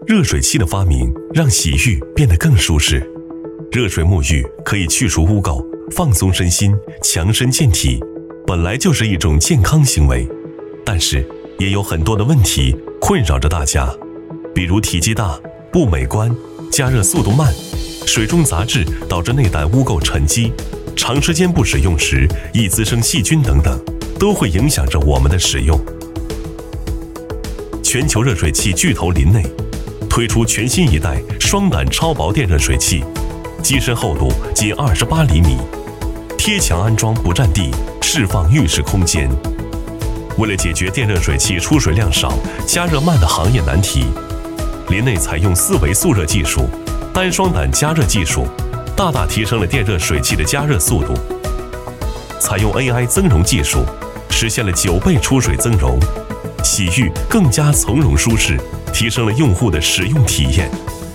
热水器的发明让洗浴变得更舒适。热水沐浴可以去除污垢，放松身心，强身健体，本来就是一种健康行为。但是也有很多的问题困扰着大家，比如体积大、不美观、加热速度慢、水中杂质导致内胆污垢沉积，长时间不使用时易滋生细菌等等，都会影响着我们的使用。全球热水器巨头林内推出全新一代双胆超薄电热水器，机身厚度仅28厘米，贴墙安装不占地，释放浴室空间。为了解决电热水器出水量少、加热慢的行业难题，林内采用4维速热技术、单双胆加热技术，大大提升了电热水器的加热速度。采用 AI 增容技术，实现了9倍出水增容，洗浴更加从容舒适，提升了用户的使用体验。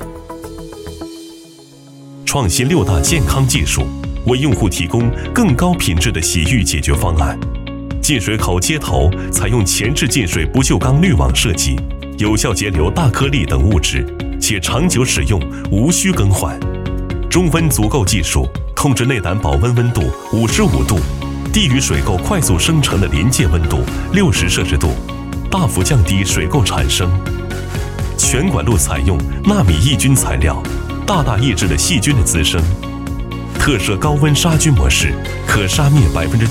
创新6大健康技术，为用户提供更高品质的洗浴解决方案。进水口接头采用前置进水不锈钢滤网设计，有效截留大颗粒等物质，且长久使用，无需更换。中温足垢技术控制内胆保温温度55度，低于水垢快速生成的临界温度60摄氏度，大幅降低水垢产生。全管路采用纳米抑菌材料，大大抑制了细菌的滋生。特设高温杀菌模式，可杀灭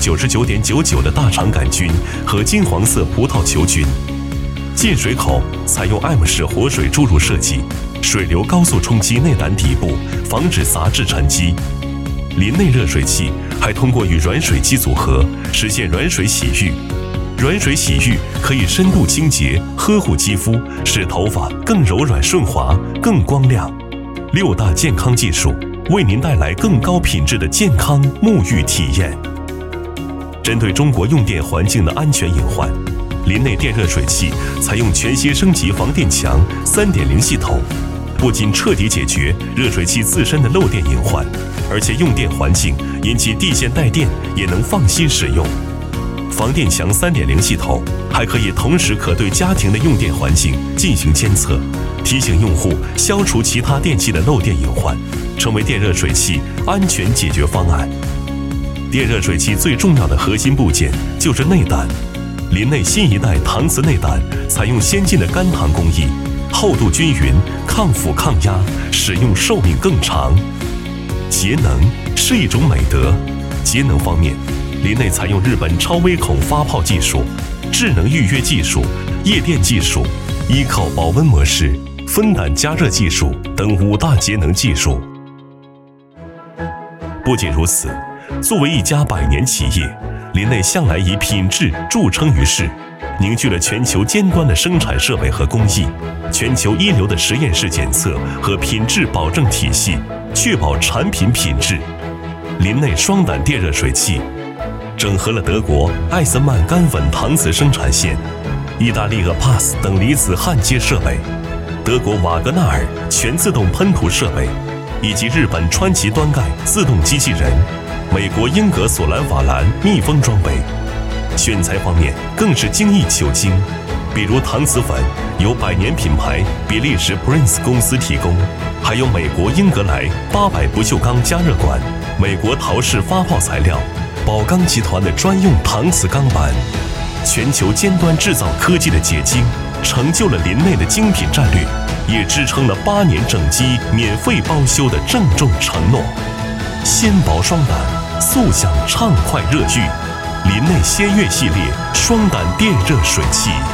99.99%的大肠杆菌和金黄色葡萄球菌。进水口采用 M 式活水注入设计，水流高速冲击内胆底部，防止杂质沉积。林内热水器还通过与软水机组合，实现软水洗浴。软水洗浴可以深度清洁、呵护肌肤，使头发更柔软顺滑、更光亮。6大健康技术为您带来更高品质的健康沐浴体验。针对中国用电环境的安全隐患，林内电热水器采用全新升级防电墙 3.0 系统，不仅彻底解决热水器自身的漏电隐患，而且用电环境因其地线带电也能放心使用。防电墙 3.0 系统还可以同时对家庭的用电环境进行监测，提醒用户消除其他电器的漏电隐患，成为电热水器安全解决方案。电热水器最重要的核心部件就是内胆。林内新一代搪瓷内胆采用先进的干糖工艺，厚度均匀，抗腐抗压，使用寿命更长。节能是一种美德。节能方面，林内采用日本超微孔发泡技术、智能预约技术、夜电技术、依靠保温模式、分胆加热技术等5大节能技术。不仅如此，作为一家100年企业，林内向来以品质著称于世，凝聚了全球尖端的生产设备和工艺，全球一流的实验室检测和品质保证体系，确保产品品质。林内双胆电热水器整合了德国艾森曼干稳搪瓷生产线、意大利Pass等离子焊接设备，德国瓦格纳尔全自动喷涂设备，以及日本川崎端盖自动机器人、美国英格索兰瓦兰密封装备。选材方面更是精益求精，比如搪瓷粉由100年品牌比利时 Prince 公司提供，还有美国英格莱800不锈钢加热管、美国陶氏发泡材料、宝钢集团的专用搪瓷钢板。全球尖端制造科技的结晶，成就了林内的精品战略，也支撑了8年整机免费包修的郑重承诺。纤薄双胆，速享畅快热浴。林内仙悦系列双胆电热水器。